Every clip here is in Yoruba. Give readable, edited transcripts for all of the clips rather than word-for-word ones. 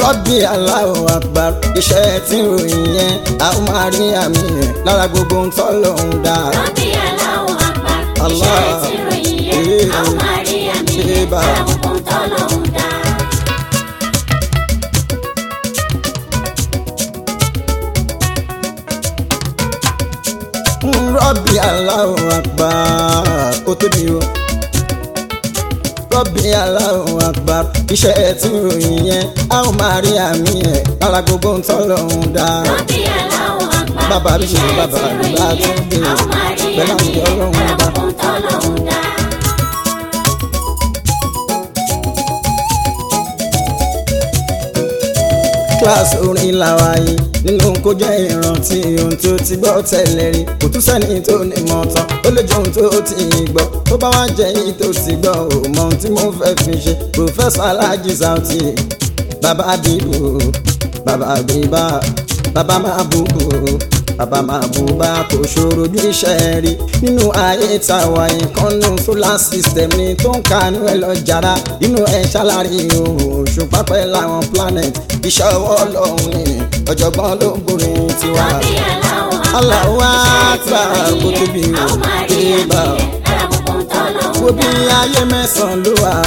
Rọ́bì Allahu Akbar iṣẹ́ tí ń ròyìn yẹn a ó máa rí àmì yẹn lára gbogbo ń tọ́ lòun dá. Rọ́bì Allahu Akbar iṣẹ́ tí ń ròyìn yẹn a ó máa rí àmì yẹn lára gbogbo ń tọ́ lòun dá. Rọ́bì Allahu Akbar ó tóbi o. Rọ́bì Allahu Akbar iṣẹ́ tí ń ròyìn yẹn a ó máa rí àmì yẹn lára gbogbo ń tọ́ lòun dá. Rọ́bì Allahu Akbar bàbá bí ṣe bàbá àdúrà tó ń bèrè pẹ̀lú àwọn ìjọ ọlọ́run dá. Kíláàsì orin làwa yìí nínú kó jẹ́ ìrántí ohun tó ti gbọ́ tẹ́lẹ̀ rí kò tún sẹ́ni tó ní mọ̀ tán ó lè jẹ́ ohun tó ti gbọ́ tó bá wá jẹ́ èyí tó ti gbọ́ ò mọ ohun tí mo fẹ́ fi ṣe Professor Alhaji Sauty bàbá bíbù bàbá bíbá bàbá máa bùbù bàbá máa bùbá kò ṣòro ju iṣẹ́ rí nínú ayé tàwa ìkànnù solar system ni tó ń kanú ẹ lọ jàrá inú ẹ ṣàlàrí òun òṣùpá pẹ́ láwọn planet iṣẹ́ ọwọ́ Ọlọ́run ni ọ̀jọ̀gbọ́n ló ń gbórin tiwa. Allahu Akbar kò tóbi ìbá wo bí ayé mẹ́sàn-án ló wà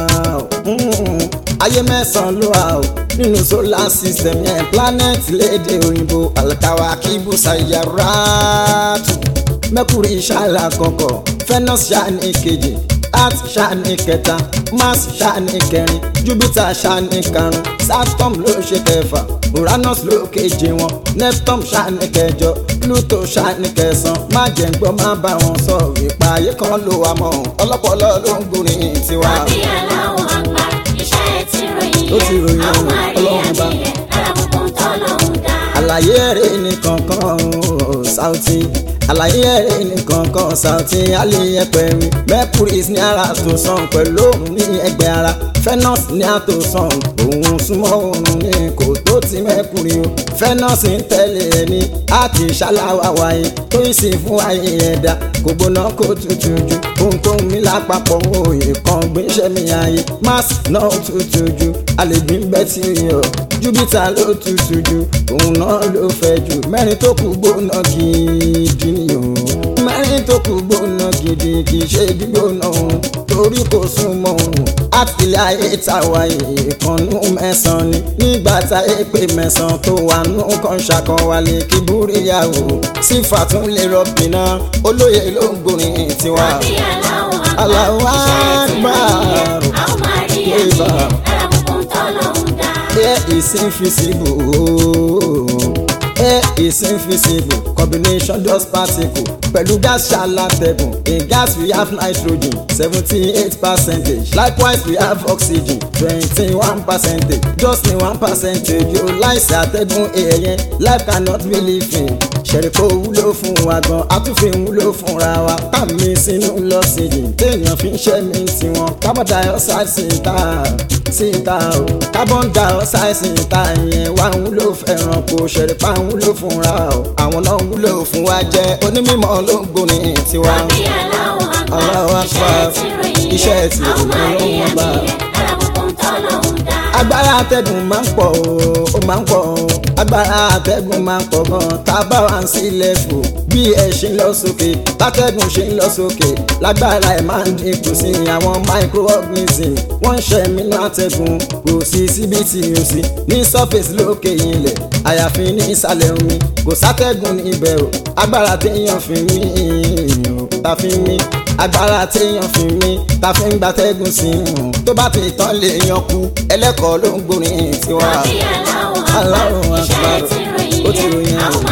ayé mẹ́sàn-án ló wà nínú solar system yẹn planet lédè òyìnbó alkawakibu sayaratu Mercury ṣáàlà kọ̀kọ̀ Venus ṣáàní kejì Earth ṣáàní kẹta Mars ṣáàní kẹrin Jupiter ṣáàní karùn Saturn ló ṣe kẹfà Uranus ló keje wọn Neptune ṣáàní kẹjọ Pluto ṣáàní kẹsàn má jẹ́ ń gbọ́ má bá wọn sọ ìpààyè kan ló wà mọ́ ọlọ́pọlọ ló ń gbórin tiwa. Rọ́bì Allahu Akbar iṣẹ́ tí ròyìn yẹn àwọn Ọlọ́run bá lára gbogbo ń tọ́ lọ́hùn dá. Àlàyé ẹ̀rẹ́ nìkankan Sauty àlàyé ẹ̀rẹ́ nìkankan Sauty aliyẹ̀pẹ̀ mi Mercury ní ara tó sàn pẹ̀lú òun ní ẹgbẹ́ ara Venus ní àtò sàn òun súnmọ́ òun ní kò tó ti Mercury o Venus ń tẹ̀lé ẹni àti ṣáláwá wáyé tó ń sìn fún ayé ẹ̀dá kò gbóná kó tutù ju ohunkóhun mi lápapọ̀ òye kan gbéṣẹ́ mi ayé Mars náà tutù ju àlejò ń bẹ́ tí yọ Jupiter ló tutù ju òun náà ló fẹ́ jù mẹ́rin tó kù gbóná gidi ni o mẹ́rin tó kù gbóná gidi kì í ṣe gbígbóná òun torí kò súnmọ́ òun àtìlẹ́ ayé tàwa ìkànnú mẹ́sàn-án ni nígbà tá a pè mẹ́sàn-án tó wà nù kan ṣàkọwálé kí búríyàwó sífà tún lè rọ́bì náà olóyè ló ń gbórin tiwa. Rọ́bì Allahu Akbar air is invisible air is invisible combination just particle pẹ̀lú gas ṣàlàtẹ̀gùn in gas we have nitrogen 78%, likewise we have oxygen 21%, just ní 1% yóò láìsí àtẹ̀gùn èèyàn life cannot be living ṣẹ̀ríkò wúlò fún wa gan àtúnfin wúlò fúnra wa tàmí sínú lọ́sídìí téèyàn fi ń ṣẹ́mi tiwọn carbon dioxide síta o carbon dioxide síta yẹn wá ń wúlò fẹ́ràn kò ṣẹ̀ríkà ń wúlò fúnra o àwọn náà ń wúlò fún wa jẹ́ onímọ̀ ló ń gbórin tiwa. Allahu Akbar iṣẹ́ tí òun bá agbára àtẹ̀gùn máa ń pọ̀ ó máa ń pọ̀ agbára àtẹ̀gùn máa ń pọ̀ gan tá a bá wà ń sílẹ̀ fò bí ẹ ṣe ń lọ sókè látẹ̀gùn ṣe ń lọ sókè lágbára ẹ̀ máa ń dínkù sí àwọn microorganism wọ́n ń ṣe mí látẹ̀gùn kò sí síbi tí o sí ní surface lókè ilẹ̀ àyàfi ní ìsàlẹ̀ omi kò sátẹ̀gùn níbẹ̀ o agbára téèyàn fi mí ta fi mí agbára téèyàn fi mí ta fi ń gbatẹ́gùn sí tó bá ti tán lè yan kú ẹlẹ́kọ̀ọ́ ló ń gbórin tiwa. Allahu Akbar ó ti ròyìn àwọn.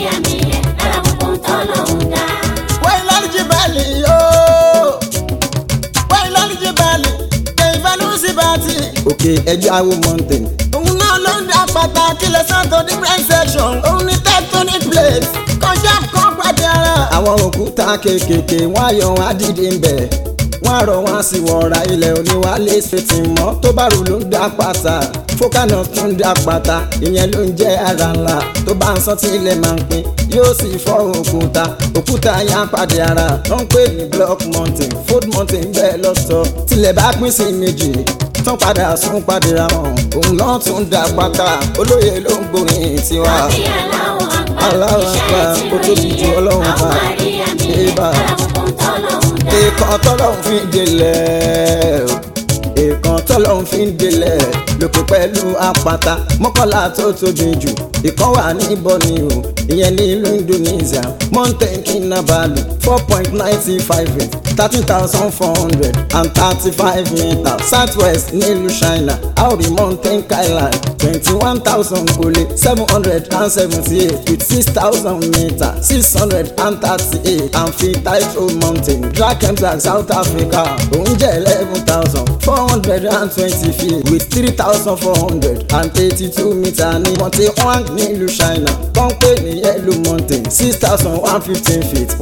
wẹ́n lọ́lùjì bẹ́ẹ̀lì yóò wẹ́n lọ́lùjì bẹ́ẹ̀lì kẹ́hìnfẹ́nu sí bàtì. òkè ẹja wo mountain. òun náà ló ń dá pàtàkì lẹ́sàn tó different section. òun ní tectonic plate kọjá kan pàdé ara. àwọn òkúta kéékèèké wọ́n á yọ wọn á dìde ń bẹ̀. wọ́n á rọ̀ wọ́n á sì wọ̀ra ilẹ̀ oníwálé ṣètì mọ́ tó bá rò ló ń dá pàtà fókànà tó ń dá pàtà ìyẹn ló ń jẹ́ ara ńlá tó bá ń sán tí ilẹ̀ máa ń pín yóò sì fọ́ òkúta yá pàdé ara tó ń pè ní block mountain fold mountain bẹ́ẹ̀ lọ́tọ̀ tilẹ̀ bá pín sí méjì tán padà sún padìra wọn òun náà tún dá pátá olóye ló ń gbórin tiwa. Rọ́bì Allahu Akbar. Allahu Akbar, ó tóbi ju Ọlọ́run pa. Ébà. Ìkan tọ́lọ́run fi délẹ̀ o. Ìkan tọ́lọ́run fi ń délẹ̀ lókè pẹ̀lú àpáta mọ́kànlá tó tóbi jù. Ìkan wà ní Borneo o, ìyẹn ní ìlú Indonesia. Mountain Kinabalu 4.95 13,435 meters. Southwest nílùú China, Aori Mountain Kailan 21,000 kole 778 with 6,000 meters 638 Amphitheatre Mountain Drakensberg South Africa òun jẹ́ 11,420 feet with 3,482 meters ní Monte Huang nílùú China tó ń pè ní Yellow Mountain 6,115 feet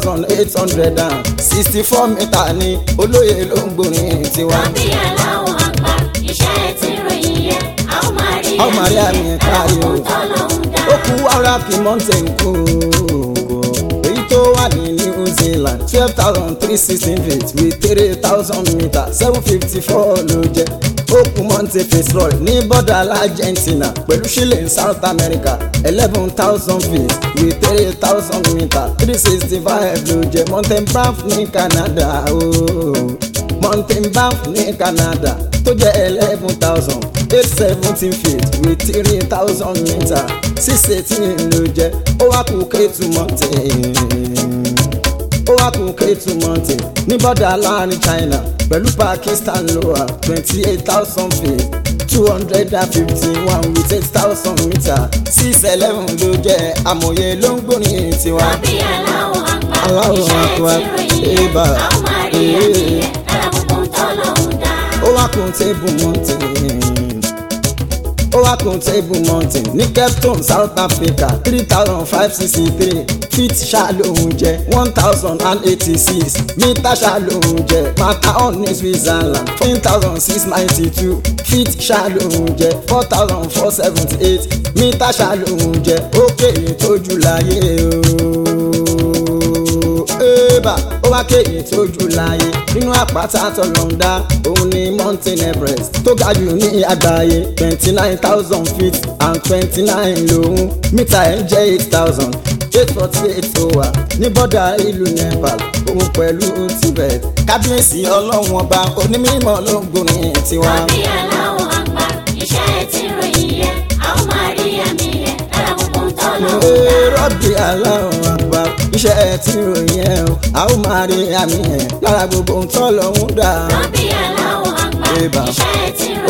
1,864 meters ní olóye ló ń gbórin tiwa. Rọ́bì Allahu Akbar. Iṣẹ́ ti ròyìn yẹn a ó máa rí àmì kárí o. tọ́lọ́hún dá. Ó kú Warapi Mountain kú èyí tó wà ní New Zealand 12,316 feet with 3,000 meters 754 ló jẹ́. Ó kú Monte Fitzroy ní bọ́dà Argentina pẹ̀lú Chile ní South America 11,000 feet with 3,000 meters 365 ló jẹ́. Mountain Banff ní Canada Mountain Banff ní Canada tó jẹ́ 11,817 feet with 3,000 meters 618 ló jẹ́. Ó wá kú Ketu Mountain ní bọ́dà láàrin China pẹ̀lú Pakistan ló wà 28,000 feet 251 with 8,000 meters 611 ló jẹ́. Àmọ̀yé ló ń gbórin tiwa. Rọ́bì Allahu Akbar. Allahu Iṣẹ́ Akbar. ti ròyìn yẹn Ébà. a ó máa rí àmì yẹn lára gbogbo tọ́lọ́hún dá. Ó wá kún Table Mountain ní Cape Town South Africa 3,563 feet ṣàlóhùn jẹ́ 1,086 mítà ṣàlóhùn jẹ́. Matterhorn ní Switzerland 14,692 feet ṣàlóhùn jẹ́ 4,478 mítà ṣàlóhùn jẹ́. Ó kéré tójú láyé Ébà. Ó wá kéré tójú láyé nínú àpáta tọ́lọ́ndá òun ni Mountain Everest tó ga jù ní àgbáyé 29,000 feet and 29 lòun mítà ẹ̀ jẹ́ 8,848 tó wà ní bọ́dà ìlú Nepal òun pẹ̀lú Tibet. Kábíyèsí Ọlọ́run ọba onímọ̀ ló ń gbórin tiwa. Rọ́bì Allahu Akbar. Iṣẹ́ ti ròyìn yẹn a ó máa rí àmì yẹn lára gbogbo tọ́lọ́hún dá. Rọ́bì Allahu Akbar. Iṣẹ́ tí ròyìn ẹ̀ o a ó máa rí àmì ẹ̀ lára gbogbo ohun tọ́lọ́hún dá. Rọ́bì Allahu Akbar. Ébà. Iṣẹ́ ti ròyìn